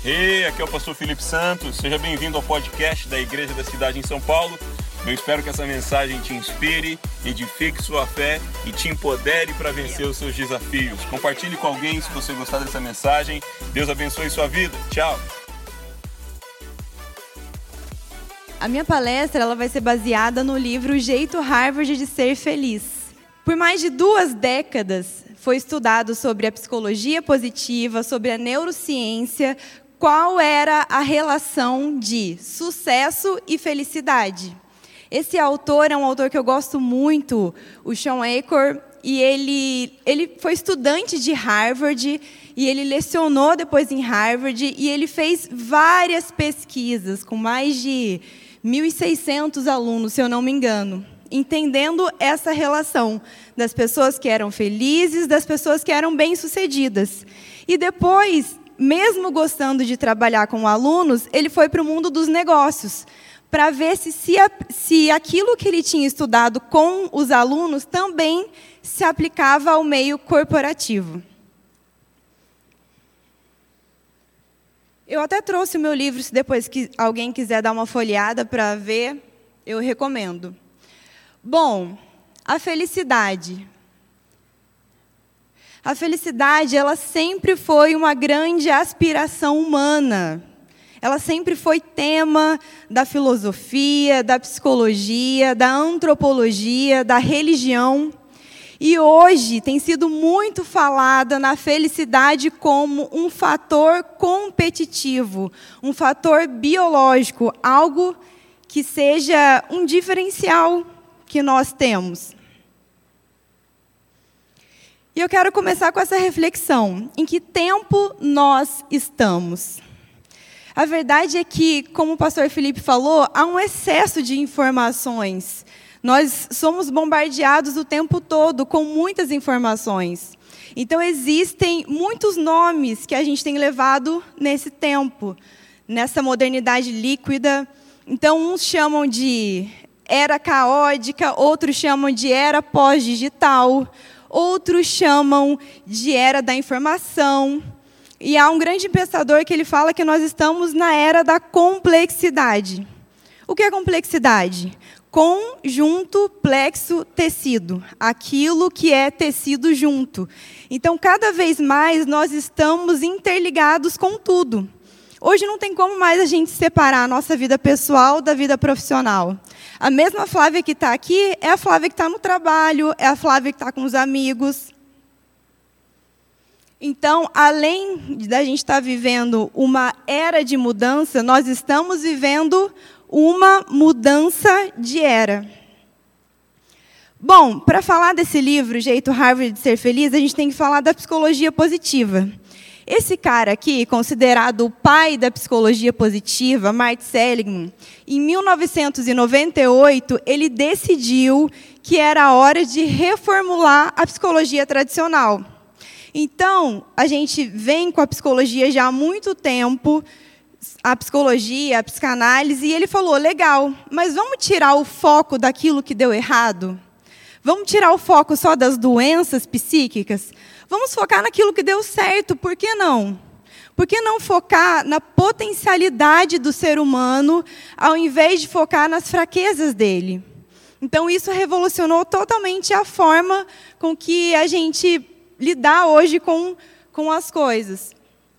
Hey, aqui é o pastor Felipe Santos, seja bem-vindo ao podcast da Igreja da Cidade em São Paulo. Eu espero que essa mensagem te inspire, edifique sua fé e te empodere para vencer os seus desafios. Compartilhe com alguém se você gostar dessa mensagem. Deus abençoe sua vida. Tchau! A minha palestra ela vai ser baseada no livro O Jeito Harvard de Ser Feliz. Por mais de 2 décadas, foi estudado sobre a psicologia positiva, sobre a neurociência, qual era a relação de sucesso e felicidade. Esse autor é um autor que eu gosto muito, o Shawn Achor, e ele foi estudante de Harvard, e ele lecionou depois em Harvard, e ele fez várias pesquisas, com mais de 1.600 alunos, se eu não me engano, entendendo essa relação das pessoas que eram felizes, das pessoas que eram bem-sucedidas. E depois, mesmo gostando de trabalhar com alunos, ele foi para o mundo dos negócios, para ver se aquilo que ele tinha estudado com os alunos também se aplicava ao meio corporativo. Eu até trouxe o meu livro, se depois que alguém quiser dar uma folheada para ver, eu recomendo. Bom, a felicidade. A felicidade, ela sempre foi uma grande aspiração humana. Ela sempre foi tema da filosofia, da psicologia, da antropologia, da religião. E hoje tem sido muito falada na felicidade como um fator competitivo, um fator biológico, algo que seja um diferencial que nós temos. E eu quero começar com essa reflexão. Em que tempo nós estamos? A verdade é que, como o pastor Felipe falou, há um excesso de informações. Nós somos bombardeados o tempo todo com muitas informações. Então, existem muitos nomes que a gente tem levado nesse tempo, nessa modernidade líquida. Então, uns chamam de era caótica, outros chamam de era pós-digital, outros chamam de era da informação. E há um grande pensador que ele fala que nós estamos na era da complexidade. O que é complexidade? Conjunto, plexo, tecido. Aquilo que é tecido junto. Então, cada vez mais, nós estamos interligados com tudo. Hoje não tem como mais a gente separar a nossa vida pessoal da vida profissional. A mesma Flávia que está aqui é a Flávia que está no trabalho, é a Flávia que está com os amigos. Então, além da gente estar vivendo uma era de mudança, nós estamos vivendo uma mudança de era. Bom, para falar desse livro, Jeito Harvard de Ser Feliz, a gente tem que falar da psicologia positiva. Esse cara aqui, considerado o pai da psicologia positiva, Martin Seligman, em 1998, ele decidiu que era hora de reformular a psicologia tradicional. Então, a gente vem com a psicologia já há muito tempo, a psicologia, a psicanálise, e ele falou, legal, mas vamos tirar o foco daquilo que deu errado? Vamos tirar o foco só das doenças psíquicas? Vamos focar naquilo que deu certo, por que não? Por que não focar na potencialidade do ser humano, ao invés de focar nas fraquezas dele? Então, isso revolucionou totalmente a forma com que a gente lidar hoje com as coisas.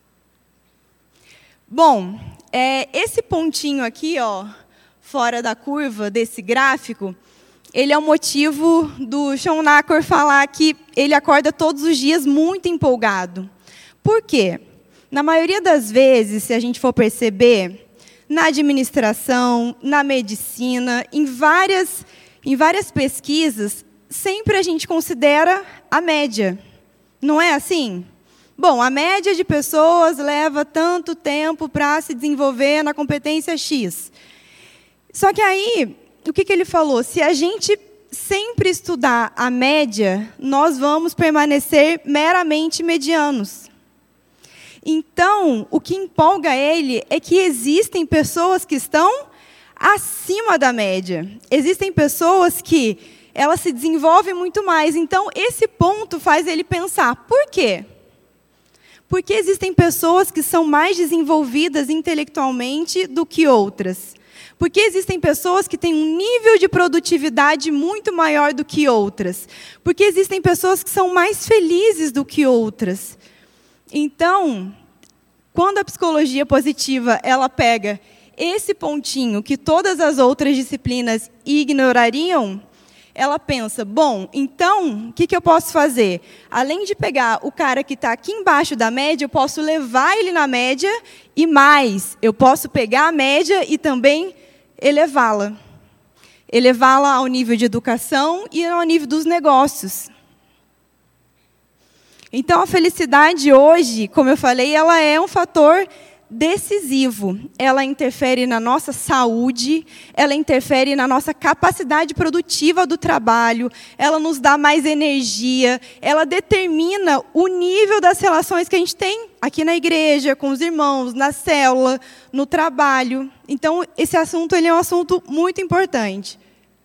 Bom, esse pontinho aqui, ó, fora da curva desse gráfico, ele é o motivo do Shawn Achor falar que ele acorda todos os dias muito empolgado. Por quê? Na maioria das vezes, se a gente for perceber, na administração, na medicina, em várias pesquisas, sempre a gente considera a média. Não é assim? Bom, a média de pessoas leva tanto tempo para se desenvolver na competência X. Só que aí, o que ele falou? Se a gente sempre estudar a média, nós vamos permanecer meramente medianos. Então, o que empolga ele é que existem pessoas que estão acima da média. Existem pessoas que elas se desenvolvem muito mais. Então, esse ponto faz ele pensar, por quê? Por que existem pessoas que são mais desenvolvidas intelectualmente do que outras? Por que existem pessoas que têm um nível de produtividade muito maior do que outras? Por que existem pessoas que são mais felizes do que outras? Então, quando a psicologia positiva ela pega esse pontinho que todas as outras disciplinas ignorariam, ela pensa, bom, então, o que eu posso fazer? Além de pegar o cara que está aqui embaixo da média, eu posso levar ele na média e mais, eu posso pegar a média e também elevá-la. Elevá-la ao nível de educação e ao nível dos negócios. Então, a felicidade hoje, como eu falei, ela é um fator decisivo. Ela interfere na nossa saúde, ela interfere na nossa capacidade produtiva do trabalho, ela nos dá mais energia, ela determina o nível das relações que a gente tem aqui na igreja, com os irmãos, na célula, no trabalho. Então, esse assunto ele é um assunto muito importante.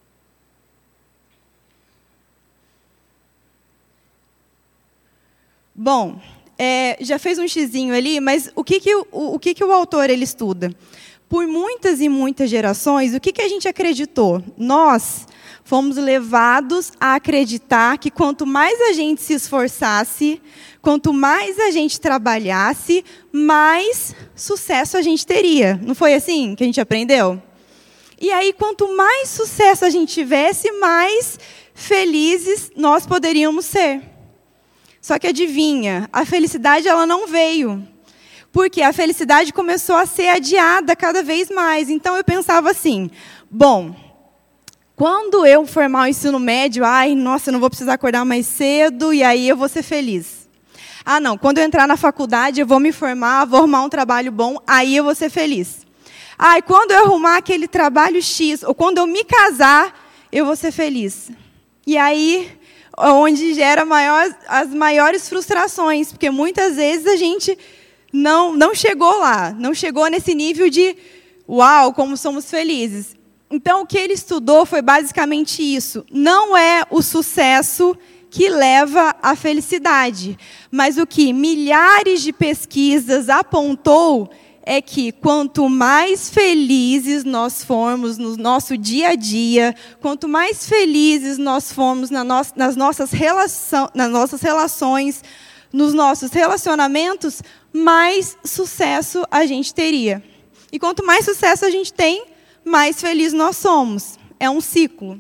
Bom, já fez um xizinho ali, mas o que o autor ele estuda? Por muitas e muitas gerações, o que a gente acreditou? Nós fomos levados a acreditar que quanto mais a gente se esforçasse, quanto mais a gente trabalhasse, mais sucesso a gente teria. Não foi assim que a gente aprendeu? E aí, quanto mais sucesso a gente tivesse, mais felizes nós poderíamos ser. Só que adivinha, a felicidade ela não veio. Porque a felicidade começou a ser adiada cada vez mais. Então eu pensava assim, bom, quando eu formar o ensino médio, nossa, eu não vou precisar acordar mais cedo e aí eu vou ser feliz. Ah, não, quando eu entrar na faculdade eu vou me formar, vou arrumar um trabalho bom, aí eu vou ser feliz. E quando eu arrumar aquele trabalho X, ou quando eu me casar, eu vou ser feliz. E aí onde gera as maiores frustrações, porque muitas vezes a gente não chegou lá, não chegou nesse nível de, uau, como somos felizes. Então, o que ele estudou foi basicamente isso. Não é o sucesso que leva à felicidade, mas o que milhares de pesquisas apontou é que quanto mais felizes nós formos no nosso dia a dia, quanto mais felizes nós formos nas nossas relações, nos nossos relacionamentos, mais sucesso a gente teria. E quanto mais sucesso a gente tem, mais felizes nós somos. É um ciclo.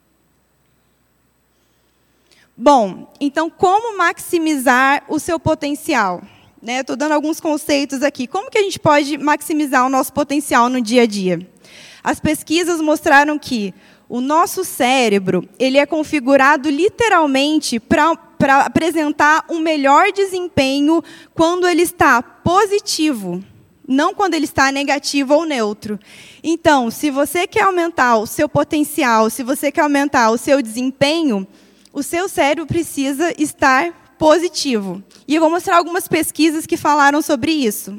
Bom, então como maximizar o seu potencial? Estou dando alguns conceitos aqui. Como que a gente pode maximizar o nosso potencial no dia a dia? As pesquisas mostraram que o nosso cérebro ele é configurado literalmente para apresentar um melhor desempenho quando ele está positivo, não quando ele está negativo ou neutro. Então, se você quer aumentar o seu potencial, se você quer aumentar o seu desempenho, o seu cérebro precisa estar positivo. E eu vou mostrar algumas pesquisas que falaram sobre isso.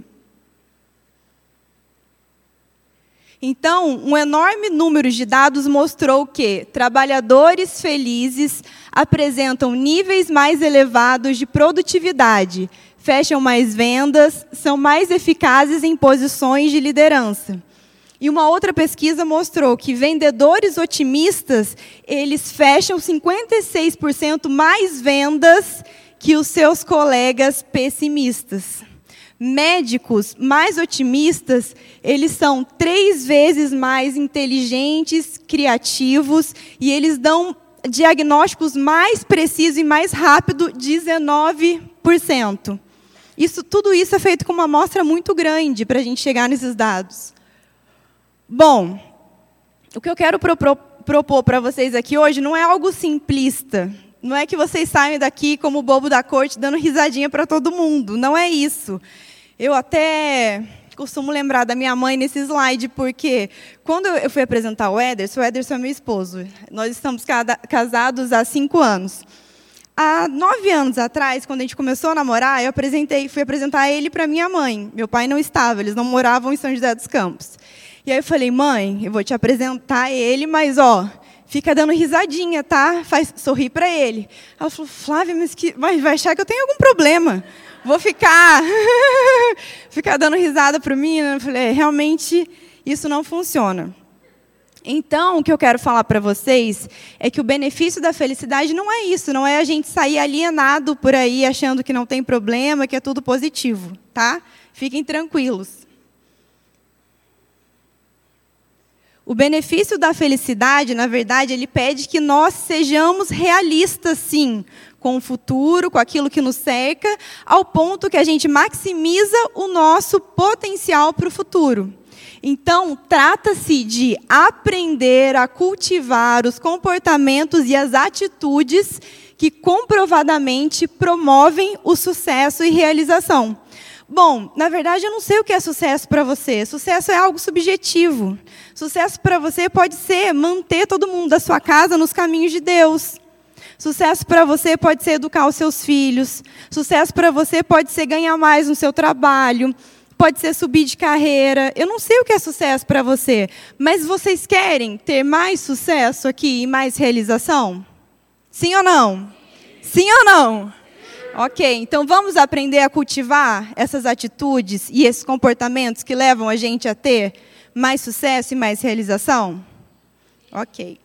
Então, um enorme número de dados mostrou que trabalhadores felizes apresentam níveis mais elevados de produtividade, fecham mais vendas, são mais eficazes em posições de liderança. E uma outra pesquisa mostrou que vendedores otimistas, eles fecham 56% mais vendas que os seus colegas pessimistas. Médicos mais otimistas, eles são 3 vezes mais inteligentes, criativos, e eles dão diagnósticos mais precisos e mais rápido, 19%. Tudo isso é feito com uma amostra muito grande para a gente chegar nesses dados. Bom, o que eu quero propor para vocês aqui hoje não é algo simplista. Não é que vocês saiam daqui como o bobo da corte dando risadinha para todo mundo. Não é isso. Eu até costumo lembrar da minha mãe nesse slide, porque quando eu fui apresentar o Ederson é meu esposo. Nós estamos casados há 5 anos. Há 9 anos atrás, quando a gente começou a namorar, fui apresentar ele para minha mãe. Meu pai não estava, eles não moravam em São José dos Campos. E aí eu falei, mãe, eu vou te apresentar ele, mas fica dando risadinha, tá? Faz sorrir para ele. Ela falou, Flávia, mas vai achar que eu tenho algum problema. vou ficar dando risada para mim. Eu falei, realmente, isso não funciona. Então, o que eu quero falar para vocês é que o benefício da felicidade não é isso, não é a gente sair alienado por aí achando que não tem problema, que é tudo positivo, tá? Fiquem tranquilos. O benefício da felicidade, na verdade, ele pede que nós sejamos realistas, sim, com o futuro, com aquilo que nos cerca, ao ponto que a gente maximiza o nosso potencial para o futuro. Então, trata-se de aprender a cultivar os comportamentos e as atitudes que comprovadamente promovem o sucesso e realização. Bom, na verdade, eu não sei o que é sucesso para você. Sucesso é algo subjetivo. Sucesso para você pode ser manter todo mundo da sua casa nos caminhos de Deus. Sucesso para você pode ser educar os seus filhos. Sucesso para você pode ser ganhar mais no seu trabalho. Pode ser subir de carreira. Eu não sei o que é sucesso para você, mas vocês querem ter mais sucesso aqui e mais realização? Sim ou não? Sim ou não? Ok, então vamos aprender a cultivar essas atitudes e esses comportamentos que levam a gente a ter mais sucesso e mais realização? Ok.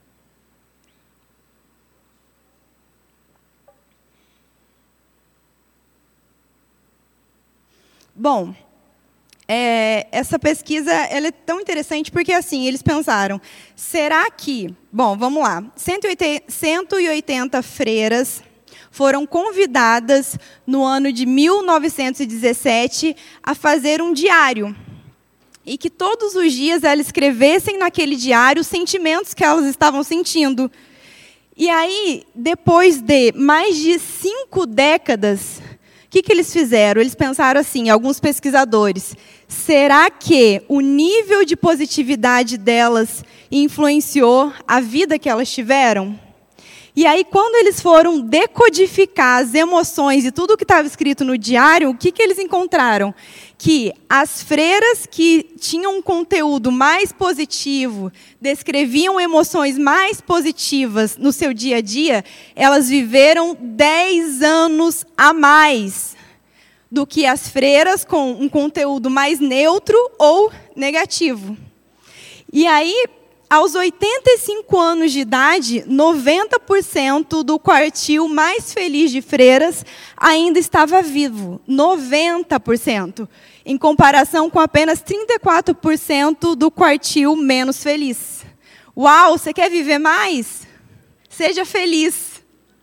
Bom, essa pesquisa ela é tão interessante porque, assim, eles pensaram, será que... Bom, vamos lá. 180 freiras foram convidadas no ano de 1917 a fazer um diário. E que todos os dias elas escrevessem naquele diário os sentimentos que elas estavam sentindo. E aí, depois de mais de 5 décadas, o que eles fizeram? Eles pensaram assim, alguns pesquisadores, será que o nível de positividade delas influenciou a vida que elas tiveram? E aí, quando eles foram decodificar as emoções e tudo o que estava escrito no diário, o que eles encontraram? Que as freiras que tinham um conteúdo mais positivo, descreviam emoções mais positivas no seu dia a dia, elas viveram 10 anos a mais do que as freiras com um conteúdo mais neutro ou negativo. E aí, aos 85 anos de idade, 90% do quartil mais feliz de freiras ainda estava vivo. 90%. Em comparação com apenas 34% do quartil menos feliz. Uau, você quer viver mais? Seja feliz.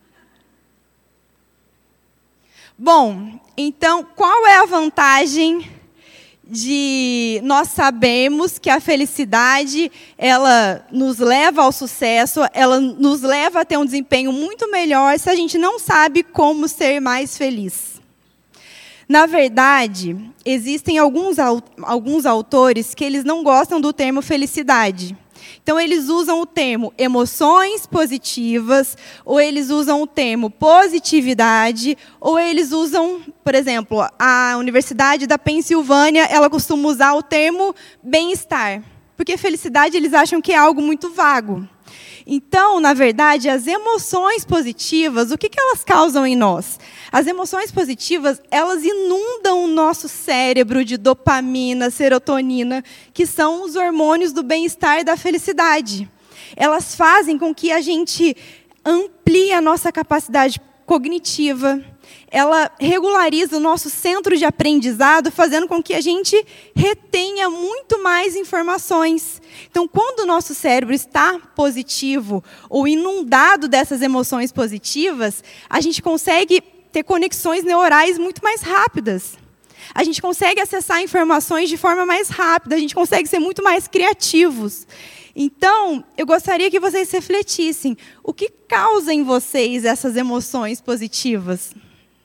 Bom, então, qual é a vantagem de nós sabermos que a felicidade, ela nos leva ao sucesso, ela nos leva a ter um desempenho muito melhor se a gente não sabe como ser mais feliz? Na verdade, existem alguns autores que eles não gostam do termo felicidade. Então, eles usam o termo emoções positivas, ou eles usam o termo positividade, ou eles usam, por exemplo, a Universidade da Pensilvânia, ela costuma usar o termo bem-estar. Porque felicidade eles acham que é algo muito vago. Então, na verdade, as emoções positivas, o que elas causam em nós? As emoções positivas, elas inundam o nosso cérebro de dopamina, serotonina, que são os hormônios do bem-estar e da felicidade. Elas fazem com que a gente amplie a nossa capacidade cognitiva, ela regulariza o nosso centro de aprendizado, fazendo com que a gente retenha muito mais informações. Então, quando o nosso cérebro está positivo ou inundado dessas emoções positivas, a gente consegue ter conexões neurais muito mais rápidas. A gente consegue acessar informações de forma mais rápida, a gente consegue ser muito mais criativos. Então, eu gostaria que vocês refletissem. O que causa em vocês essas emoções positivas?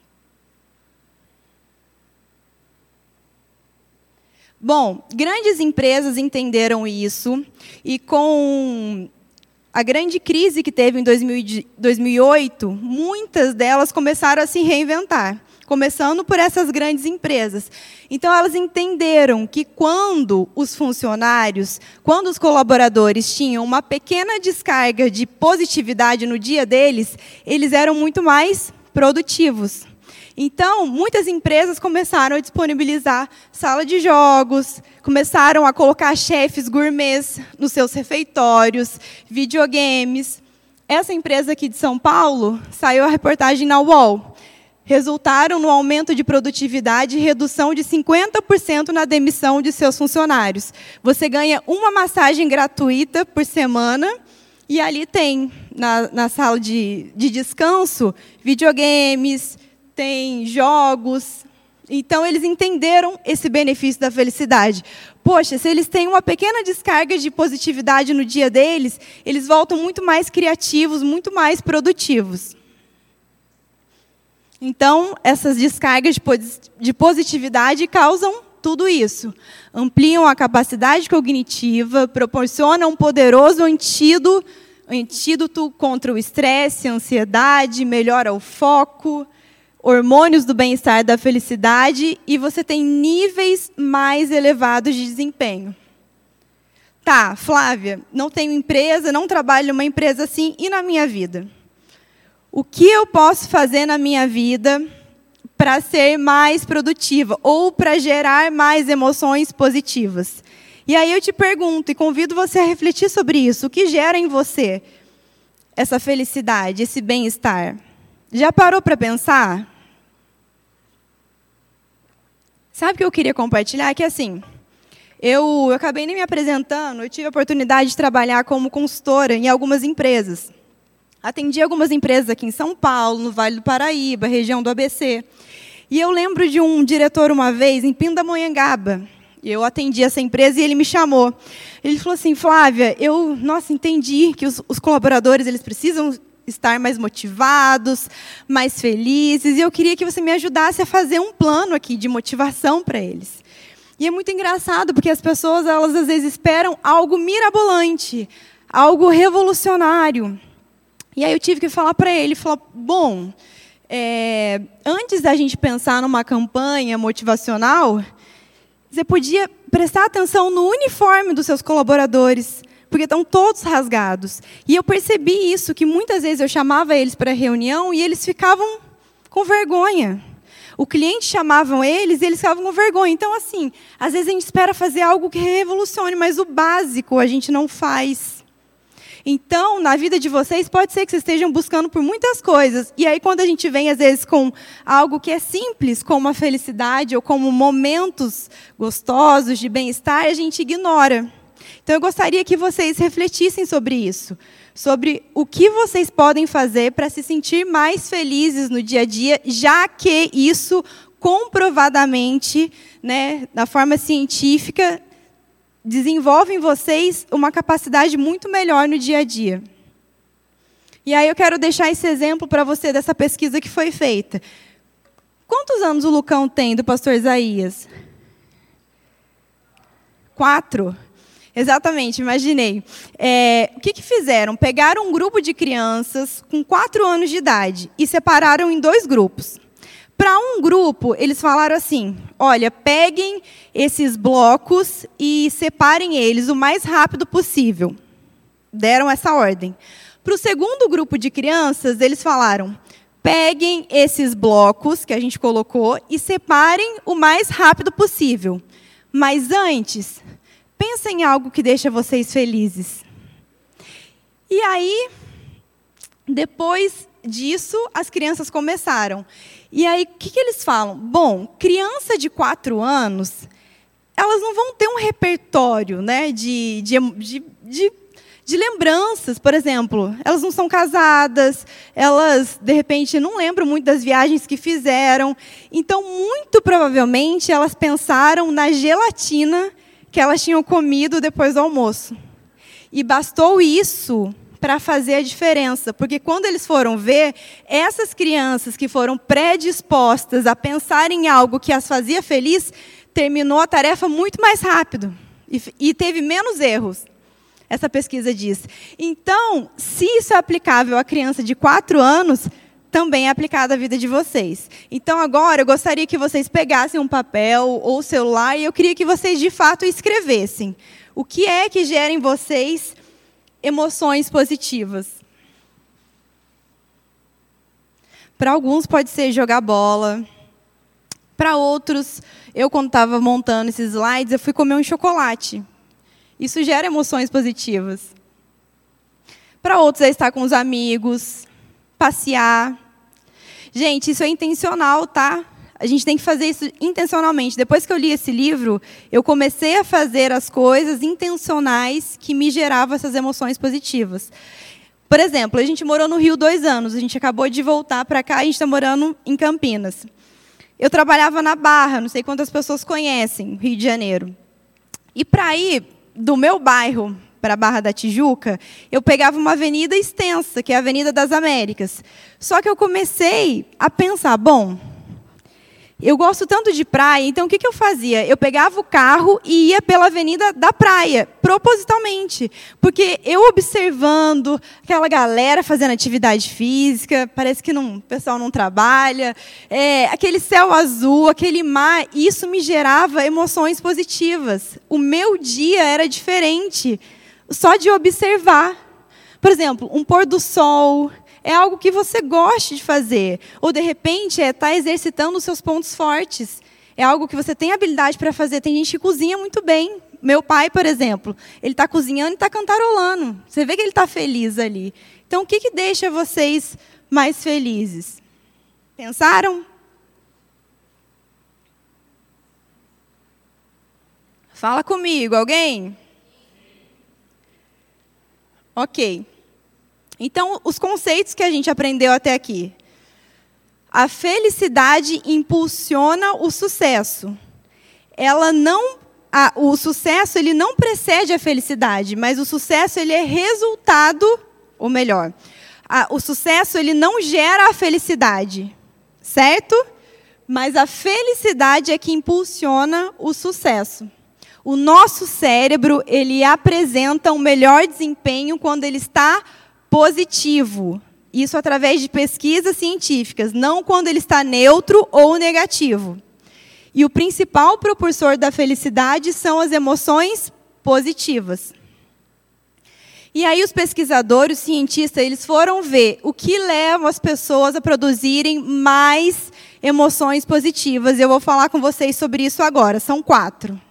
Bom, grandes empresas entenderam isso e com a grande crise que teve em 2008, muitas delas começaram a se reinventar, começando por essas grandes empresas. Então, elas entenderam que quando os funcionários, quando os colaboradores tinham uma pequena descarga de positividade no dia deles, eles eram muito mais produtivos. Então, muitas empresas começaram a disponibilizar sala de jogos, começaram a colocar chefes gourmets nos seus refeitórios, videogames. Essa empresa aqui de São Paulo, saiu a reportagem na UOL, resultaram no aumento de produtividade e redução de 50% na demissão de seus funcionários. Você ganha uma massagem gratuita por semana, e ali tem, na sala de descanso, videogames, tem jogos. Então, eles entenderam esse benefício da felicidade. Poxa, se eles têm uma pequena descarga de positividade no dia deles, eles voltam muito mais criativos, muito mais produtivos. Então, essas descargas de positividade causam tudo isso. Ampliam a capacidade cognitiva, proporcionam um poderoso antídoto contra o estresse, a ansiedade, melhora o foco, hormônios do bem-estar, da felicidade, e você tem níveis mais elevados de desempenho. Tá, Flávia, não tenho empresa, não trabalho numa empresa assim, e na minha vida? O que eu posso fazer na minha vida para ser mais produtiva ou para gerar mais emoções positivas? E aí eu te pergunto e convido você a refletir sobre isso. O que gera em você essa felicidade, esse bem-estar? Já parou para pensar? Sabe o que eu queria compartilhar? Que assim, eu acabei nem me apresentando, eu tive a oportunidade de trabalhar como consultora em algumas empresas. Atendi algumas empresas aqui em São Paulo, no Vale do Paraíba, região do ABC. E eu lembro de um diretor uma vez, em Pindamonhangaba. Eu atendi essa empresa e ele me chamou. Ele falou assim, Flávia, eu entendi que os colaboradores eles precisam estar mais motivados, mais felizes, e eu queria que você me ajudasse a fazer um plano aqui de motivação para eles. E é muito engraçado, porque as pessoas, elas às vezes esperam algo mirabolante, algo revolucionário. E aí eu tive que falar para ele, bom, antes da gente pensar numa campanha motivacional, você podia prestar atenção no uniforme dos seus colaboradores, porque estão todos rasgados. E eu percebi isso, que muitas vezes eu chamava eles para reunião e eles ficavam com vergonha. O cliente chamava eles e eles ficavam com vergonha. Então, assim, às vezes a gente espera fazer algo que revolucione, mas o básico a gente não faz. Então, na vida de vocês, pode ser que vocês estejam buscando por muitas coisas. E aí, quando a gente vem, às vezes, com algo que é simples, como a felicidade, ou como momentos gostosos de bem-estar, a gente ignora. Então, eu gostaria que vocês refletissem sobre isso. Sobre o que vocês podem fazer para se sentir mais felizes no dia a dia, já que isso, comprovadamente, na forma científica, desenvolve em vocês uma capacidade muito melhor no dia a dia. E aí eu quero deixar esse exemplo para você dessa pesquisa que foi feita. Quantos anos o Lucão tem do pastor Isaías? 4? Exatamente, imaginei. O que fizeram? Pegaram um grupo de crianças com 4 anos de idade e separaram em 2 grupos. Para um grupo, eles falaram assim, olha, peguem esses blocos e separem eles o mais rápido possível. Deram essa ordem. Para o segundo grupo de crianças, eles falaram, peguem esses blocos que a gente colocou e separem o mais rápido possível. Mas antes, pensem em algo que deixa vocês felizes. E aí, depois disso, as crianças começaram. E aí, o que eles falam? Bom, criança de 4 anos, elas não vão ter um repertório, de lembranças, por exemplo. Elas não são casadas, elas, de repente, não lembram muito das viagens que fizeram. Então, muito provavelmente, elas pensaram na gelatina que elas tinham comido depois do almoço. E bastou isso para fazer a diferença, porque quando eles foram ver, essas crianças que foram predispostas a pensar em algo que as fazia feliz, terminou a tarefa muito mais rápido e teve menos erros. Essa pesquisa diz. Então, se isso é aplicável à criança de 4 anos, também é aplicado à vida de vocês. Então, agora, eu gostaria que vocês pegassem um papel ou celular e eu queria que vocês, de fato, escrevessem. O que é que gera em vocês emoções positivas? Para alguns pode ser jogar bola. Para outros, eu quando estava montando esses slides, eu fui comer um chocolate. Isso gera emoções positivas. Para outros é estar com os amigos, passear. Gente, isso é intencional, tá? A gente tem que fazer isso intencionalmente. Depois que eu li esse livro, eu comecei a fazer as coisas intencionais que me geravam essas emoções positivas. Por exemplo, a gente morou no Rio 2 anos, a gente acabou de voltar para cá, a gente está morando em Campinas. Eu trabalhava na Barra, não sei quantas pessoas conhecem, Rio de Janeiro. E para ir do meu bairro para a Barra da Tijuca, eu pegava uma avenida extensa, que é a Avenida das Américas. Só que eu comecei a pensar, bom, eu gosto tanto de praia, então o que eu fazia? Eu pegava o carro e ia pela Avenida da Praia, propositalmente. Porque eu observando aquela galera fazendo atividade física, parece que o pessoal não trabalha, aquele céu azul, aquele mar, isso me gerava emoções positivas. O meu dia era diferente, só de observar. Por exemplo, um pôr do sol é algo que você goste de fazer. Ou, de repente, estar exercitando os seus pontos fortes. É algo que você tem habilidade para fazer. Tem gente que cozinha muito bem. Meu pai, por exemplo, ele está cozinhando e está cantarolando. Você vê que ele está feliz ali. Então, o que deixa vocês mais felizes? Pensaram? Fala comigo, alguém? Ok. Então, os conceitos que a gente aprendeu até aqui. A felicidade impulsiona o sucesso. O sucesso ele não precede a felicidade, mas o sucesso ele é resultado, ou melhor, o sucesso ele não gera a felicidade, certo? Mas a felicidade é que impulsiona o sucesso. O nosso cérebro ele apresenta um melhor desempenho quando ele está positivo. Isso através de pesquisas científicas, não quando ele está neutro ou negativo. E o principal propulsor da felicidade são as emoções positivas. E aí os pesquisadores, os cientistas, eles foram ver o que leva as pessoas a produzirem mais emoções positivas. Eu vou falar com vocês sobre isso agora. São 4.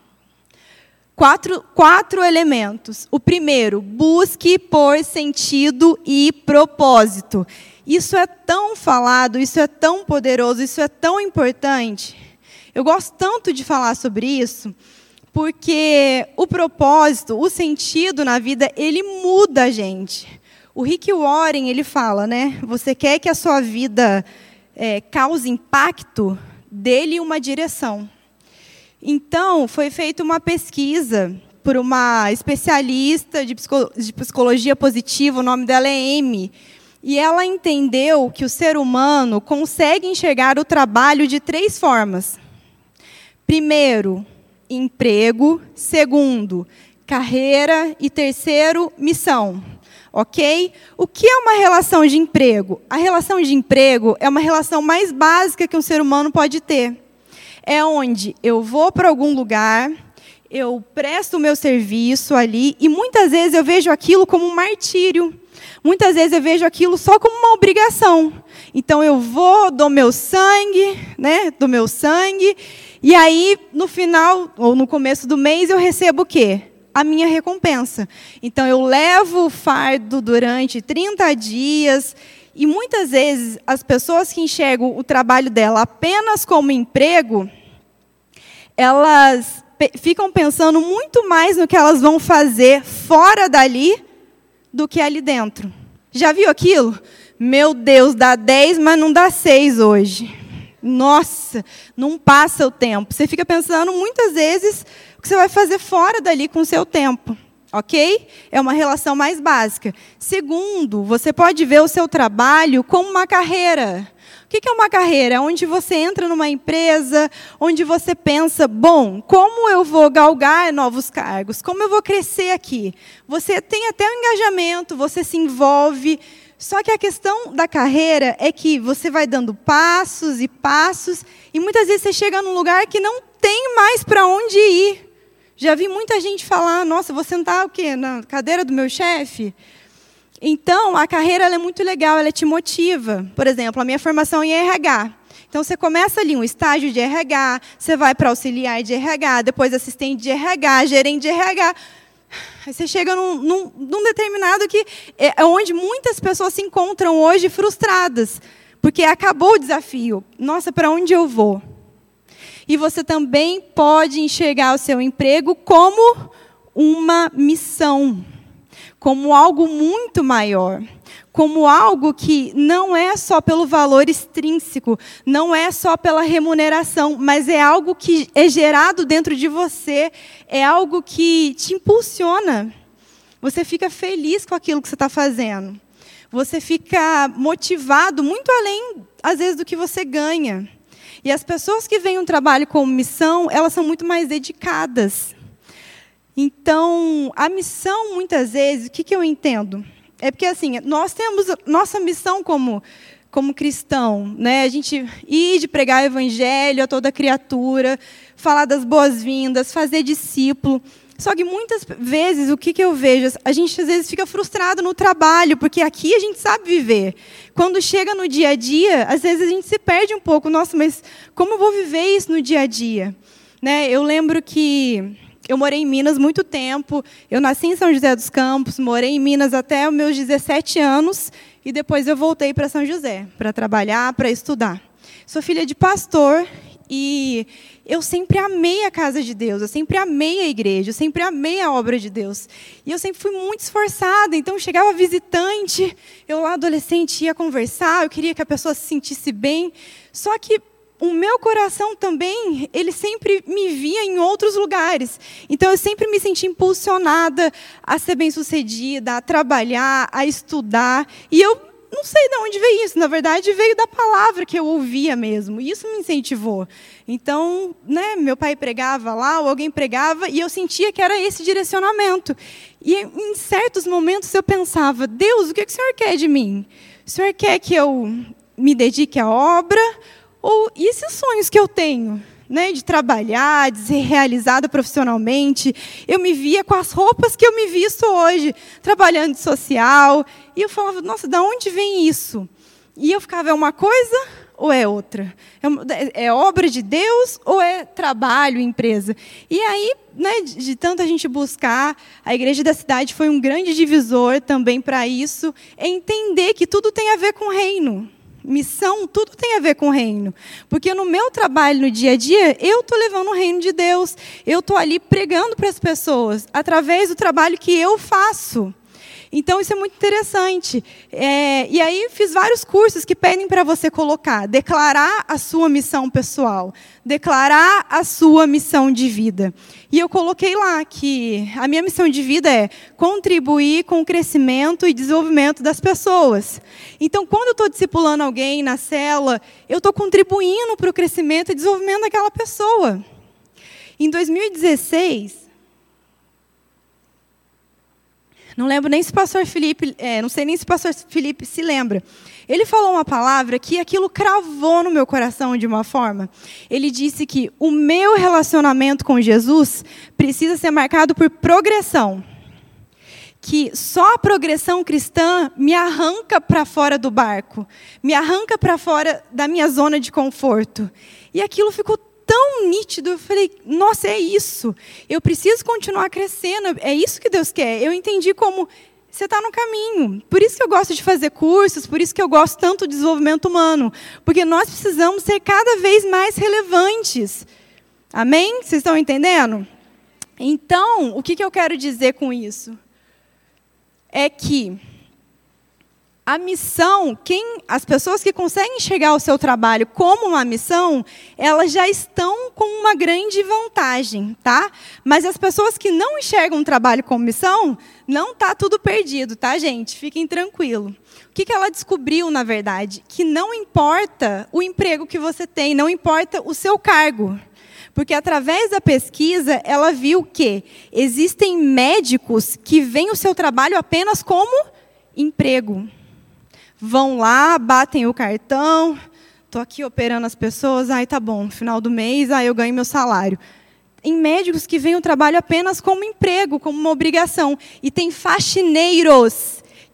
Quatro elementos. O primeiro, busque por sentido e propósito. Isso é tão falado, isso é tão poderoso, isso é tão importante. Eu gosto tanto de falar sobre isso, porque o propósito, o sentido na vida, ele muda a gente. O Rick Warren, ele fala, né? Você quer que a sua vida cause impacto? Dê-lhe uma direção. Então, foi feita uma pesquisa por uma especialista de psicologia positiva, o nome dela é Amy, e ela entendeu que o ser humano consegue enxergar o trabalho de 3 formas. Primeiro, emprego. Segundo, carreira. E terceiro, missão. Ok? O que é uma relação de emprego? A relação de emprego é uma relação mais básica que um ser humano pode ter. É onde eu vou para algum lugar, eu presto o meu serviço ali, e muitas vezes eu vejo aquilo como um martírio. Muitas vezes eu vejo aquilo só como uma obrigação. Então eu vou, dou meu sangue, e aí no final, ou no começo do mês, eu recebo o quê? A minha recompensa. Então eu levo o fardo durante 30 dias, e muitas vezes as pessoas que enxergam o trabalho dela apenas como emprego, elas ficam pensando muito mais no que elas vão fazer fora dali do que ali dentro. Já viu aquilo? Meu Deus, dá 10, mas não dá 6 hoje. Nossa, não passa o tempo. Você fica pensando muitas vezes o que você vai fazer fora dali com o seu tempo. Ok? É uma relação mais básica. Segundo, você pode ver o seu trabalho como uma carreira. O que é uma carreira? É onde você entra numa empresa, onde você pensa, bom, como eu vou galgar novos cargos? Como eu vou crescer aqui? Você tem até um engajamento, você se envolve. Só que a questão da carreira é que você vai dando passos e passos, e muitas vezes você chega num lugar que não tem mais para onde ir. Já vi muita gente falar, nossa, vou sentar o quê? Na cadeira do meu chefe? Então, a carreira ela é muito legal, ela te motiva. Por exemplo, a minha formação em RH. Então, você começa ali um estágio de RH, você vai para auxiliar de RH, depois assistente de RH, gerente de RH. Aí você chega num determinado que é onde muitas pessoas se encontram hoje frustradas, porque acabou o desafio. Nossa, para onde eu vou? E você também pode enxergar o seu emprego como uma missão, como algo muito maior, como algo que não é só pelo valor extrínseco, não é só pela remuneração, mas é algo que é gerado dentro de você, é algo que te impulsiona. Você fica feliz com aquilo que você está fazendo. Você fica motivado muito além, às vezes, do que você ganha. E as pessoas que veem um trabalho como missão, elas são muito mais dedicadas. Então, a missão, muitas vezes, o que eu entendo? É porque, assim, nós temos nossa missão como cristão, né? A gente ir de pregar o evangelho a toda criatura, falar das boas-vindas, fazer discípulo. Só que, muitas vezes, o que eu vejo? A gente, às vezes, fica frustrado no trabalho, porque aqui a gente sabe viver. Quando chega no dia a dia, às vezes a gente se perde um pouco. Nossa, mas como eu vou viver isso no dia a dia? Né? Eu lembro que eu morei em Minas muito tempo, eu nasci em São José dos Campos, morei em Minas até os meus 17 anos, e depois eu voltei para São José, para trabalhar, para estudar. Sou filha de pastor, e eu sempre amei a casa de Deus, eu sempre amei a igreja, eu sempre amei a obra de Deus. E eu sempre fui muito esforçada, então chegava visitante, eu lá adolescente ia conversar, eu queria que a pessoa se sentisse bem, só que o meu coração também, ele sempre me via em outros lugares. Então, eu sempre me senti impulsionada a ser bem-sucedida, a trabalhar, a estudar. E eu não sei de onde veio isso. Na verdade, veio da palavra que eu ouvia mesmo. E isso me incentivou. Então, né, meu pai pregava lá, ou alguém pregava, e eu sentia que era esse direcionamento. E em certos momentos eu pensava, Deus, o que o Senhor quer de mim? O Senhor quer que eu me dedique à obra? Ou e esses sonhos que eu tenho, né, de trabalhar, de ser realizada profissionalmente, eu me via com as roupas que eu me visto hoje, trabalhando de social, e eu falava, nossa, de onde vem isso? E eu ficava, é uma coisa ou é outra? É obra de Deus ou é trabalho, empresa? E aí, né, de tanta gente buscar, a igreja da cidade foi um grande divisor também para isso, é entender que tudo tem a ver com o reino. Missão, tudo tem a ver com o reino. Porque no meu trabalho, no dia a dia, eu estou levando o reino de Deus. Eu estou ali pregando para as pessoas, através do trabalho que eu faço. Então, isso é muito interessante. E aí, fiz vários cursos que pedem para você declarar a sua missão pessoal, declarar a sua missão de vida. E eu coloquei lá que a minha missão de vida é contribuir com o crescimento e desenvolvimento das pessoas. Então, quando eu estou discipulando alguém na célula, eu estou contribuindo para o crescimento e desenvolvimento daquela pessoa. Em 2016... Não lembro nem se o pastor Felipe, não sei nem se o pastor Felipe se lembra. Ele falou uma palavra que aquilo cravou no meu coração de uma forma. Ele disse que o meu relacionamento com Jesus precisa ser marcado por progressão. Que só a progressão cristã me arranca para fora do barco, me arranca para fora da minha zona de conforto. E aquilo ficou tão nítido, eu falei, nossa, é isso. Eu preciso continuar crescendo, é isso que Deus quer. Eu entendi como você está no caminho. Por isso que eu gosto de fazer cursos, por isso que eu gosto tanto do desenvolvimento humano. Porque nós precisamos ser cada vez mais relevantes. Amém? Vocês estão entendendo? Então, o que eu quero dizer com isso? É que a missão, as pessoas que conseguem enxergar o seu trabalho como uma missão, elas já estão com uma grande vantagem, tá? Mas as pessoas que não enxergam o trabalho como missão, não está tudo perdido, tá, gente? Fiquem tranquilos. O que ela descobriu, na verdade? Que não importa o emprego que você tem, não importa o seu cargo. Porque, através da pesquisa, ela viu que existem médicos que veem o seu trabalho apenas como emprego. Vão lá, batem o cartão, estou aqui operando as pessoas, tá bom, no final do mês, eu ganho meu salário. Tem médicos que veem o trabalho apenas como emprego, como uma obrigação. E tem faxineiros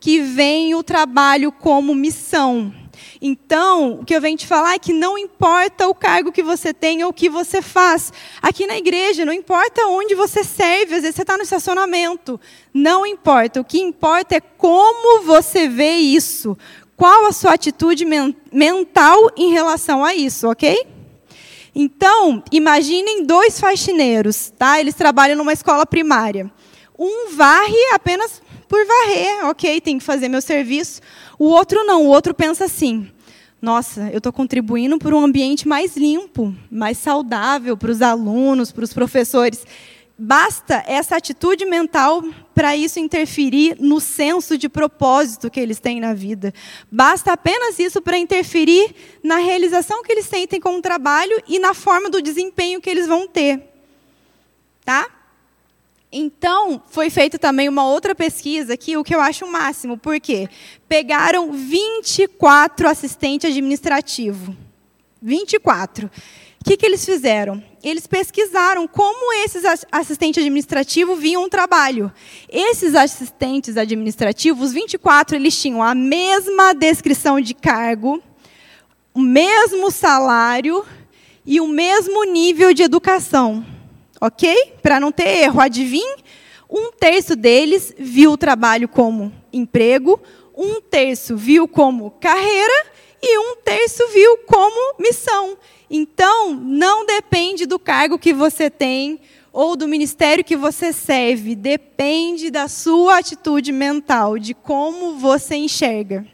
que veem o trabalho como missão. Então, o que eu venho te falar é que não importa o cargo que você tem ou o que você faz. Aqui na igreja, não importa onde você serve, às vezes você está no estacionamento. Não importa. O que importa é como você vê isso. Qual a sua atitude mental em relação a isso, ok? Então, imaginem 2 faxineiros, tá? Eles trabalham numa escola primária. Um varre apenas por varrer, ok, tem que fazer meu serviço. O outro não, o outro pensa assim: nossa, eu estou contribuindo para um ambiente mais limpo, mais saudável para os alunos, para os professores. Basta essa atitude mental para isso interferir no senso de propósito que eles têm na vida. Basta apenas isso para interferir na realização que eles sentem com o trabalho e na forma do desempenho que eles vão ter. Tá? Então, foi feita também uma outra pesquisa aqui, o que eu acho o máximo. Por quê? Pegaram 24 assistentes administrativos. 24. O que eles fizeram? Eles pesquisaram como esses assistentes administrativos viam o trabalho. Esses assistentes administrativos, os 24, eles tinham a mesma descrição de cargo, o mesmo salário e o mesmo nível de educação. Ok? Para não ter erro, adivinhe? 1/3 deles viu o trabalho como emprego, 1/3 viu como carreira e 1/3 viu como missão. Então, não depende do cargo que você tem ou do ministério que você serve. Depende da sua atitude mental, de como você enxerga.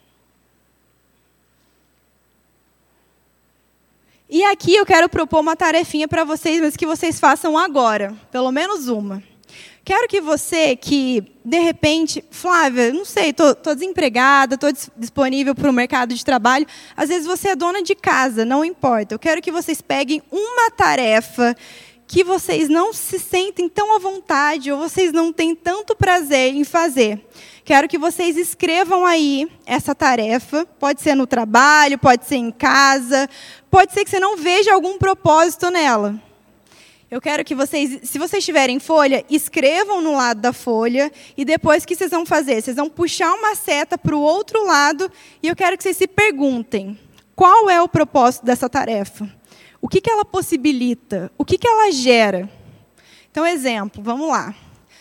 E aqui eu quero propor uma tarefinha para vocês, mas que vocês façam agora, pelo menos uma. Quero que você, que de repente, Flávia, não sei, estou desempregada, estou disponível para o mercado de trabalho. Às vezes você é dona de casa, não importa. Eu quero que vocês peguem uma tarefa que vocês não se sentem tão à vontade ou vocês não têm tanto prazer em fazer. Quero que vocês escrevam aí essa tarefa. Pode ser no trabalho, pode ser em casa, pode ser que você não veja algum propósito nela. Eu quero que vocês, se vocês tiverem folha, escrevam no lado da folha e depois o que vocês vão fazer? Vocês vão puxar uma seta para o outro lado e eu quero que vocês se perguntem: qual é o propósito dessa tarefa? O que ela possibilita? O que ela gera? Então, exemplo, vamos lá.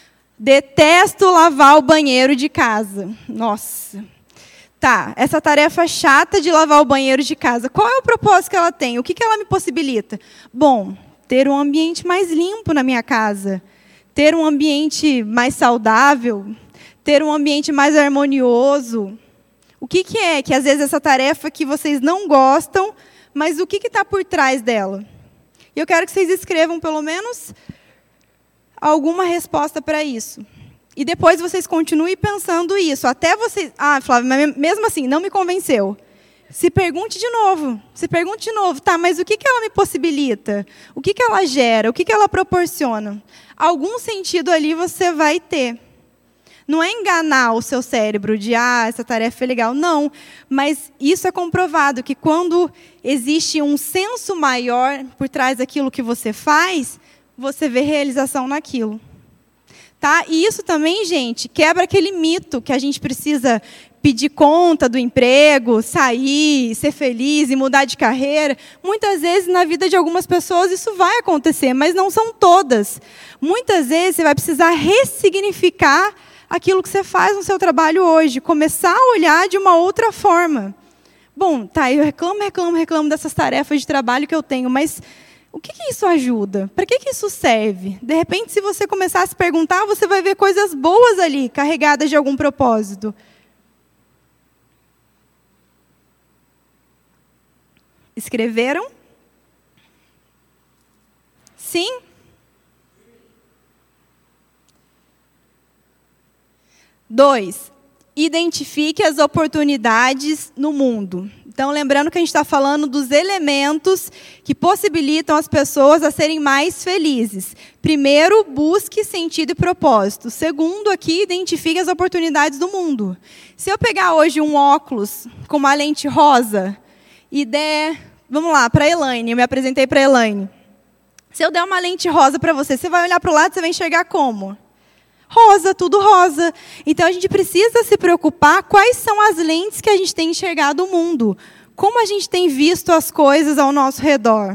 Detesto lavar o banheiro de casa. Nossa. Tá, essa tarefa chata de lavar o banheiro de casa, qual é o propósito que ela tem? O que ela me possibilita? Bom, ter um ambiente mais limpo na minha casa, ter um ambiente mais saudável, ter um ambiente mais harmonioso. O que é que, às vezes, essa tarefa que vocês não gostam, mas o que está por trás dela? E eu quero que vocês escrevam, pelo menos, alguma resposta para isso. E depois vocês continuem pensando isso, até vocês... Ah, Flávia, mas mesmo assim, não me convenceu. Se pergunte de novo. Se pergunte de novo. Tá, mas o que ela me possibilita? O que ela gera? O que ela proporciona? Algum sentido ali você vai ter. Não é enganar o seu cérebro de, essa tarefa é legal. Não, mas isso é comprovado, que quando existe um senso maior por trás daquilo que você faz, você vê realização naquilo. Tá? E isso também, gente, quebra aquele mito que a gente precisa pedir conta do emprego, sair, ser feliz e mudar de carreira. Muitas vezes, na vida de algumas pessoas, isso vai acontecer, mas não são todas. Muitas vezes, você vai precisar ressignificar aquilo que você faz no seu trabalho hoje, começar a olhar de uma outra forma. Bom, tá, eu reclamo dessas tarefas de trabalho que eu tenho, mas o que isso ajuda? Para que isso serve? De repente, se você começar a se perguntar, você vai ver coisas boas ali, carregadas de algum propósito. Escreveram? Sim? Dois, identifique as oportunidades no mundo. Então, lembrando que a gente está falando dos elementos que possibilitam as pessoas a serem mais felizes. Primeiro, busque sentido e propósito. Segundo, aqui, identifique as oportunidades do mundo. Se eu pegar hoje um óculos com uma lente rosa e der... Vamos lá, para a Elaine, eu me apresentei para a Elaine. Se eu der uma lente rosa para você, você vai olhar para o lado, você vai enxergar como? rosa, tudo rosa. Então, a gente precisa se preocupar quais são as lentes que a gente tem enxergado o mundo. Como a gente tem visto as coisas ao nosso redor.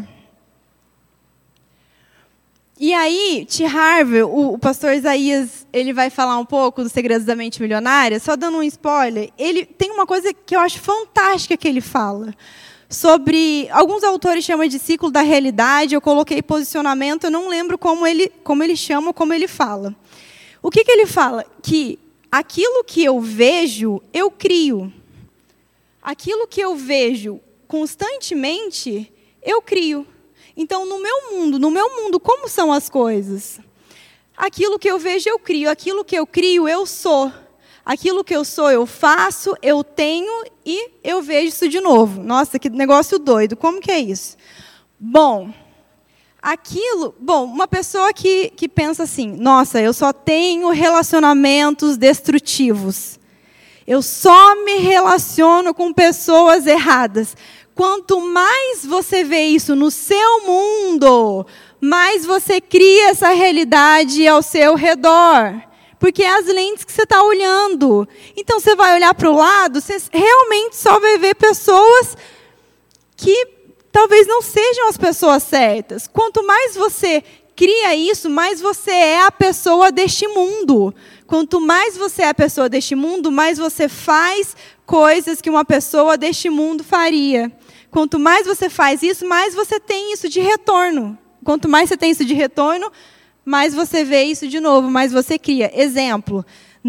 E aí, T. Harv, o pastor Isaías, ele vai falar um pouco dos segredos da mente milionária, só dando um spoiler. Ele tem uma coisa que eu acho fantástica que ele fala. Sobre, alguns autores chamam de ciclo da realidade, eu coloquei posicionamento, eu não lembro como ele chama ou como ele fala. O que ele fala? Que aquilo que eu vejo, eu crio. Aquilo que eu vejo constantemente, eu crio. Então, no meu mundo, como são as coisas? Aquilo que eu vejo, eu crio. Aquilo que eu crio, eu sou. Aquilo que eu sou, eu faço, eu tenho e eu vejo isso de novo. Nossa, que negócio doido. Como que é isso? Bom, uma pessoa que pensa assim, nossa, eu só tenho relacionamentos destrutivos. Eu só me relaciono com pessoas erradas. Quanto mais você vê isso no seu mundo, mais você cria essa realidade ao seu redor. Porque é as lentes que você está olhando. Então, você vai olhar para o lado, você realmente só vai ver pessoas que talvez não sejam as pessoas certas. Quanto mais você cria isso, mais você é a pessoa deste mundo. Quanto mais você é a pessoa deste mundo, mais você faz coisas que uma pessoa deste mundo faria. Quanto mais você faz isso, mais você tem isso de retorno. Quanto mais você tem isso de retorno, mais você vê isso de novo, mais você cria. Exemplo,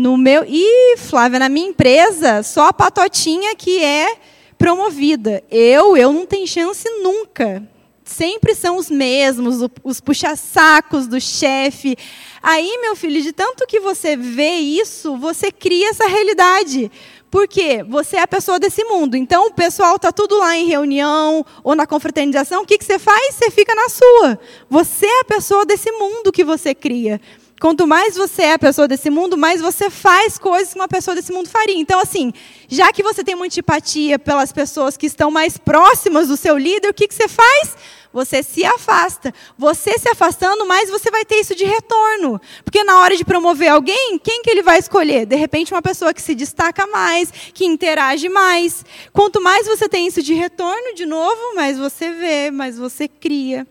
Flávia, na minha empresa, só a patotinha que é promovida. Eu não tenho chance nunca. Sempre são os mesmos, os puxa-sacos do chefe. Aí, meu filho, de tanto que você vê isso, você cria essa realidade. Por quê? Você é a pessoa desse mundo. Então, o pessoal está tudo lá em reunião ou na confraternização. O que você faz? Você fica na sua. Você é a pessoa desse mundo que você cria. Quanto mais você é a pessoa desse mundo, mais você faz coisas que uma pessoa desse mundo faria. Então, assim, já que você tem uma antipatia pelas pessoas que estão mais próximas do seu líder, o que você faz? Você se afasta. Você se afastando, mais você vai ter isso de retorno. Porque na hora de promover alguém, quem que ele vai escolher? De repente, uma pessoa que se destaca mais, que interage mais. Quanto mais você tem isso de retorno, de novo, mais você vê, mais você cria.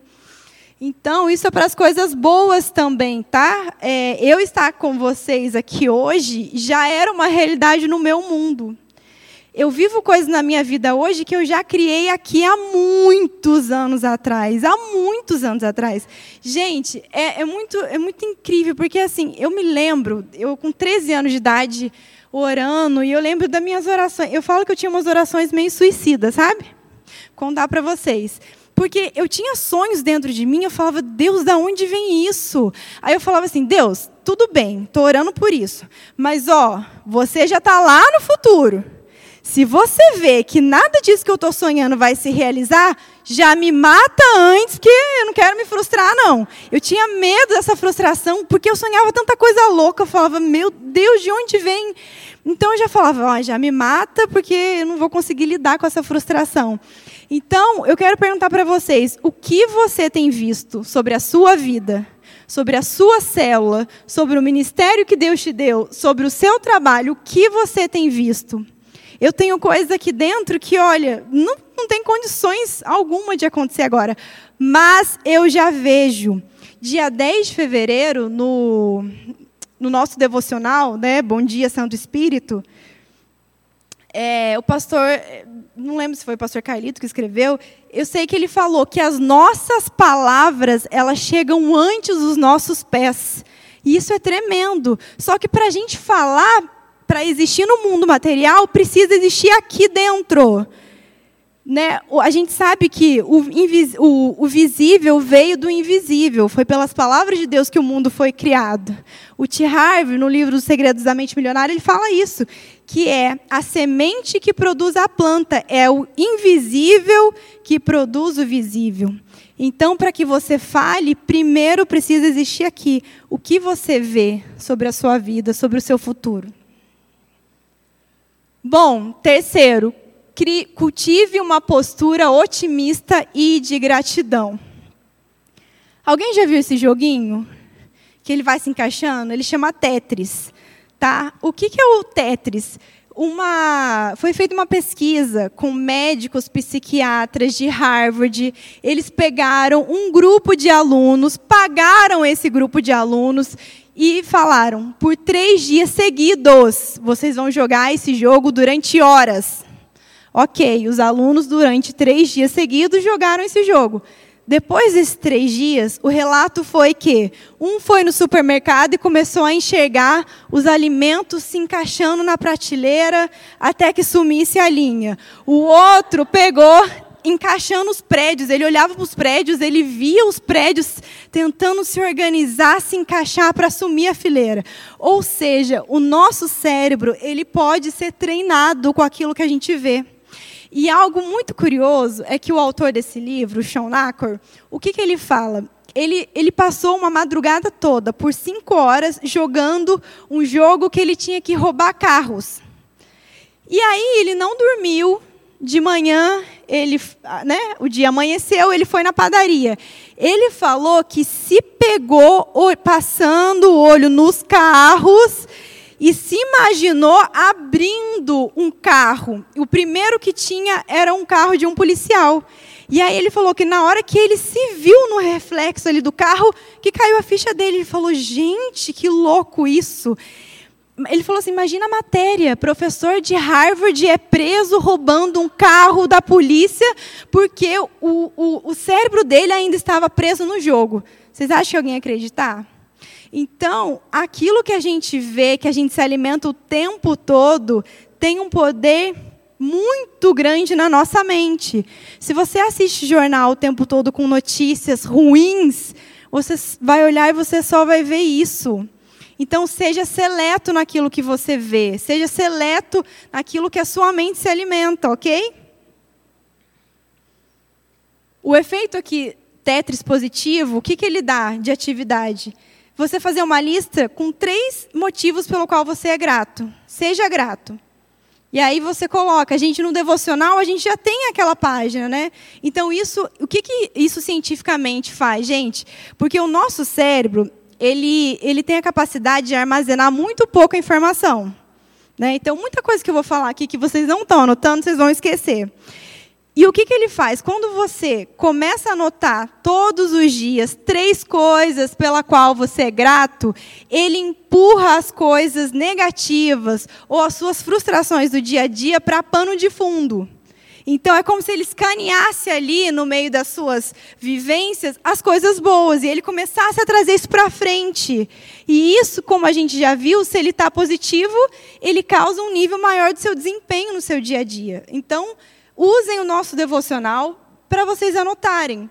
Então, isso é para as coisas boas também, tá? Eu estar com vocês aqui hoje já era uma realidade no meu mundo. Eu vivo coisas na minha vida hoje que eu já criei aqui há muitos anos atrás. Há muitos anos atrás. Gente, é muito incrível, porque assim, eu me lembro, eu com 13 anos de idade, orando, e eu lembro das minhas orações. Eu falo que eu tinha umas orações meio suicidas, sabe? Contar para vocês. Porque eu tinha sonhos dentro de mim, eu falava, Deus, de onde vem isso? Aí eu falava assim, Deus, tudo bem, estou orando por isso. Mas, você já está lá no futuro. Se você vê que nada disso que eu estou sonhando vai se realizar, já me mata antes, porque eu não quero me frustrar, não. Eu tinha medo dessa frustração, porque eu sonhava tanta coisa louca. Eu falava, meu Deus, de onde vem? Então, eu já falava, já me mata, porque eu não vou conseguir lidar com essa frustração. Então, eu quero perguntar para vocês, o que você tem visto sobre a sua vida, sobre a sua célula, sobre o ministério que Deus te deu, sobre o seu trabalho, o que você tem visto? Eu tenho coisas aqui dentro que, olha, não tem condições alguma de acontecer agora. Mas eu já vejo, dia 10 de fevereiro, no nosso devocional, né, Bom Dia, Santo Espírito, o pastor, não lembro se foi o pastor Carlito que escreveu, eu sei que ele falou que as nossas palavras, elas chegam antes dos nossos pés. E isso é tremendo. Só que para a gente falar, para existir no mundo material, precisa existir aqui dentro. Né? A gente sabe que o visível veio do invisível. Foi pelas palavras de Deus que o mundo foi criado. O T. Harv, no livro Os Segredos da Mente Milionária, ele fala isso, que é a semente que produz a planta, é o invisível que produz o visível. Então, para que você fale, primeiro precisa existir aqui o que você vê sobre a sua vida, sobre o seu futuro. Bom, terceiro, cultive uma postura otimista e de gratidão. Alguém já viu esse joguinho? que ele vai se encaixando, ele chama Tetris. Tá? O que é o Tetris? Foi feita uma pesquisa com médicos psiquiatras de Harvard. Eles pegaram um grupo de alunos, pagaram esse grupo de alunos e falaram, por 3 dias seguidos, vocês vão jogar esse jogo durante horas. Ok, os alunos, durante 3 dias seguidos, jogaram esse jogo. Depois desses 3 dias, o relato foi que um foi no supermercado e começou a enxergar os alimentos se encaixando na prateleira até que sumisse a linha. O outro pegou, encaixando os prédios. Ele olhava para os prédios, ele via os prédios tentando se organizar, se encaixar para assumir a fileira. Ou seja, o nosso cérebro ele pode ser treinado com aquilo que a gente vê. E algo muito curioso é que o autor desse livro, Shawn Achor, o que ele fala? Ele passou uma madrugada toda, por 5 horas, jogando um jogo que ele tinha que roubar carros. E aí ele não dormiu. De manhã, o dia amanheceu, ele foi na padaria. Ele falou que se pegou passando o olho nos carros e se imaginou abrindo um carro. O primeiro que tinha era um carro de um policial. E aí ele falou que na hora que ele se viu no reflexo ali do carro, que caiu a ficha dele. Ele falou, gente, que louco isso. Ele falou assim, imagina a matéria, professor de Harvard é preso roubando um carro da polícia porque o cérebro dele ainda estava preso no jogo. Vocês acham que alguém ia acreditar? Então, aquilo que a gente vê, que a gente se alimenta o tempo todo, tem um poder muito grande na nossa mente. Se você assiste jornal o tempo todo com notícias ruins, você vai olhar e você só vai ver isso. Então, seja seleto naquilo que você vê. Seja seleto naquilo que a sua mente se alimenta, ok? O efeito aqui, Tetris positivo, o que ele dá de atividade? Você fazer uma lista com 3 motivos pelo qual você é grato. Seja grato. E aí você coloca, a gente no devocional, a gente já tem aquela página, né? Então, o que isso cientificamente faz, gente? Porque o nosso cérebro, ele tem a capacidade de armazenar muito pouca informação. Né? Então, muita coisa que eu vou falar aqui que vocês não estão anotando, vocês vão esquecer. E o que ele faz? Quando você começa a anotar todos os dias 3 coisas pela qual você é grato, ele empurra as coisas negativas ou as suas frustrações do dia a dia para pano de fundo. Então, é como se ele escaneasse ali, no meio das suas vivências, as coisas boas. E ele começasse a trazer isso para frente. E isso, como a gente já viu, se ele está positivo, ele causa um nível maior do seu desempenho no seu dia a dia. Então, usem o nosso devocional para vocês anotarem.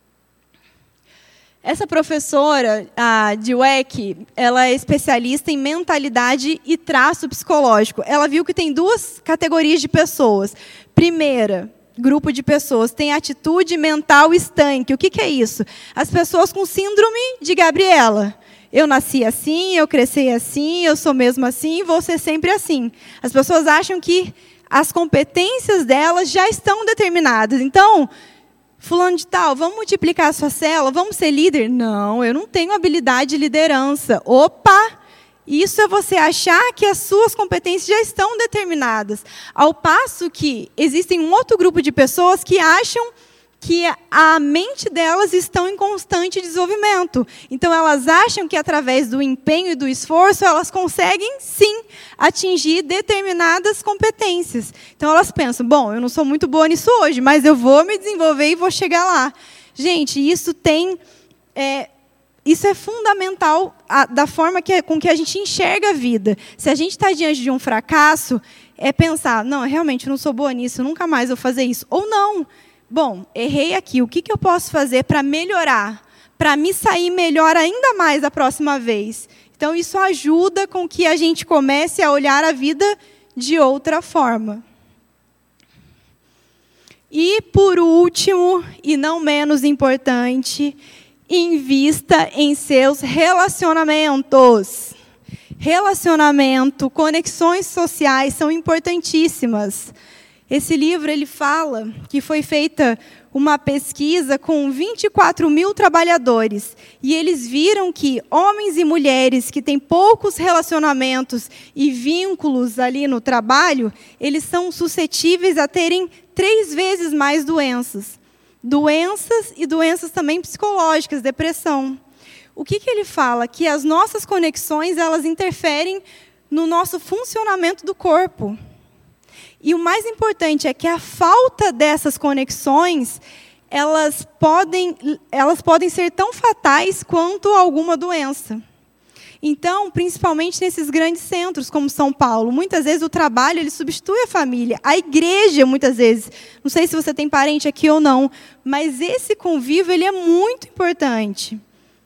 Essa professora, a Dweck, ela é especialista em mentalidade e traço psicológico. Ela viu que tem 2 categorias de pessoas. Primeira, grupo de pessoas, tem atitude mental estanque. O que é isso? As pessoas com síndrome de Gabriela. Eu nasci assim, eu cresci assim, eu sou mesmo assim, vou ser sempre assim. As pessoas acham que as competências delas já estão determinadas. Então, fulano de tal, vamos multiplicar a sua célula, vamos ser líder? Não, eu não tenho habilidade de liderança. Opa! Isso é você achar que as suas competências já estão determinadas. Ao passo que existem um outro grupo de pessoas que acham que a mente delas estão em constante desenvolvimento. Então, elas acham que, através do empenho e do esforço, elas conseguem, sim, atingir determinadas competências. Então, elas pensam, bom, eu não sou muito boa nisso hoje, mas eu vou me desenvolver e vou chegar lá. Gente, isso é fundamental da forma com que a gente enxerga a vida. Se a gente está diante de um fracasso, é pensar, não, realmente eu não sou boa nisso, nunca mais vou fazer isso. Ou não. Bom, errei aqui, o que eu posso fazer para melhorar? Para me sair melhor ainda mais da próxima vez? Então, isso ajuda com que a gente comece a olhar a vida de outra forma. E, por último, e não menos importante, invista em seus relacionamentos. Relacionamento, conexões sociais são importantíssimas. Esse livro, ele fala que foi feita uma pesquisa com 24 mil trabalhadores. E eles viram que homens e mulheres que têm poucos relacionamentos e vínculos ali no trabalho, eles são suscetíveis a terem 3 vezes mais doenças. Doenças e doenças também psicológicas, depressão. O que ele fala? Que as nossas conexões, elas interferem no nosso funcionamento do corpo. E o mais importante é que a falta dessas conexões, elas podem ser tão fatais quanto alguma doença. Então, principalmente nesses grandes centros, como São Paulo, muitas vezes o trabalho ele substitui a família. A igreja, muitas vezes, não sei se você tem parente aqui ou não, mas esse convívio ele é muito importante.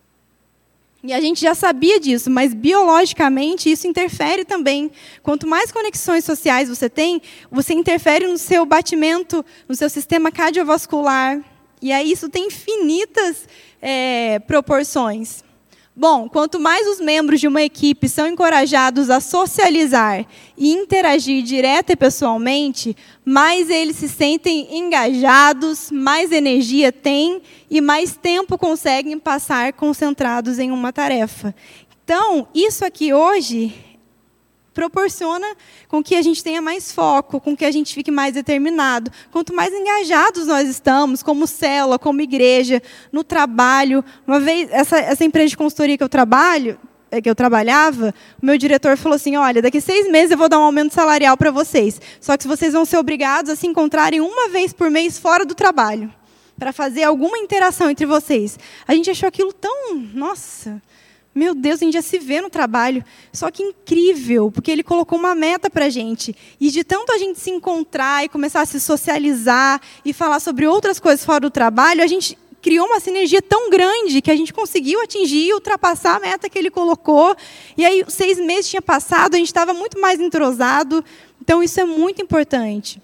E a gente já sabia disso, mas biologicamente isso interfere também. Quanto mais conexões sociais você tem, você interfere no seu batimento, no seu sistema cardiovascular. E aí isso tem infinitas proporções. Bom, quanto mais os membros de uma equipe são encorajados a socializar e interagir direta e pessoalmente, mais eles se sentem engajados, mais energia têm e mais tempo conseguem passar concentrados em uma tarefa. Então, isso aqui hoje proporciona com que a gente tenha mais foco, com que a gente fique mais determinado. Quanto mais engajados nós estamos, como célula, como igreja, no trabalho. Uma vez, essa empresa de consultoria que eu trabalhava, o meu diretor falou assim, olha, daqui 6 meses eu vou dar um aumento salarial para vocês. Só que vocês vão ser obrigados a se encontrarem uma vez por mês fora do trabalho, para fazer alguma interação entre vocês. A gente achou aquilo tão, nossa... Meu Deus, a gente já se vê no trabalho. Só que incrível, porque ele colocou uma meta para a gente. E de tanto a gente se encontrar e começar a se socializar e falar sobre outras coisas fora do trabalho, a gente criou uma sinergia tão grande que a gente conseguiu atingir e ultrapassar a meta que ele colocou. E aí, 6 meses tinha passado, a gente estava muito mais entrosado. Então, isso é muito importante.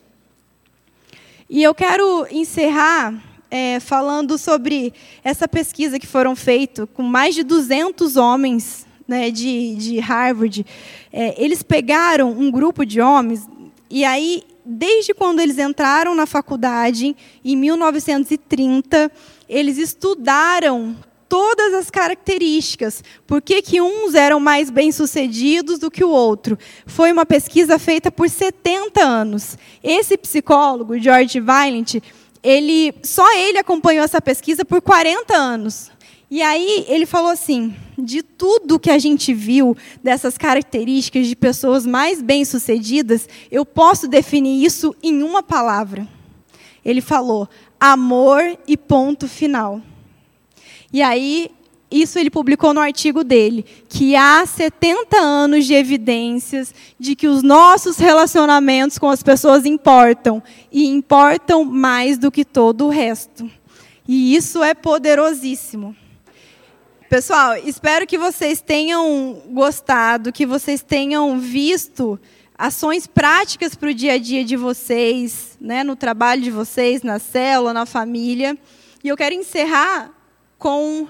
E eu quero encerrar... falando sobre essa pesquisa que foram feitas com mais de 200 homens, né, de Harvard. Eles pegaram um grupo de homens e aí, desde quando eles entraram na faculdade, em 1930, eles estudaram todas as características. Por que uns eram mais bem-sucedidos do que o outro? Foi uma pesquisa feita por 70 anos. Esse psicólogo, George Vaillant, só ele acompanhou essa pesquisa por 40 anos. E aí ele falou assim, de tudo que a gente viu, dessas características de pessoas mais bem-sucedidas, eu posso definir isso em uma palavra. Ele falou, amor e ponto final. E aí, isso ele publicou no artigo dele, que há 70 anos de evidências de que os nossos relacionamentos com as pessoas importam, e importam mais do que todo o resto. E isso é poderosíssimo. Pessoal, espero que vocês tenham gostado, que vocês tenham visto ações práticas para o dia a dia de vocês, né, no trabalho de vocês, na célula, na família. E eu quero encerrar com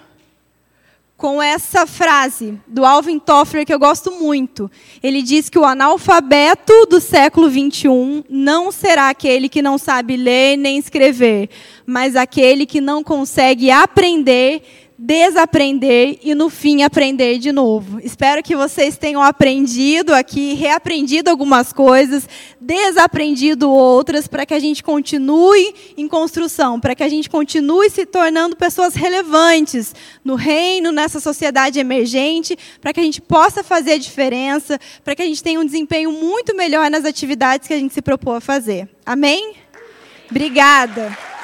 essa frase do Alvin Toffler, que eu gosto muito. Ele diz que o analfabeto do século XXI não será aquele que não sabe ler nem escrever, mas aquele que não consegue aprender, desaprender e, no fim, aprender de novo. Espero que vocês tenham aprendido aqui, reaprendido algumas coisas, desaprendido outras, para que a gente continue em construção, para que a gente continue se tornando pessoas relevantes no reino, nessa sociedade emergente, para que a gente possa fazer a diferença, para que a gente tenha um desempenho muito melhor nas atividades que a gente se propôs a fazer. Amém? Obrigada.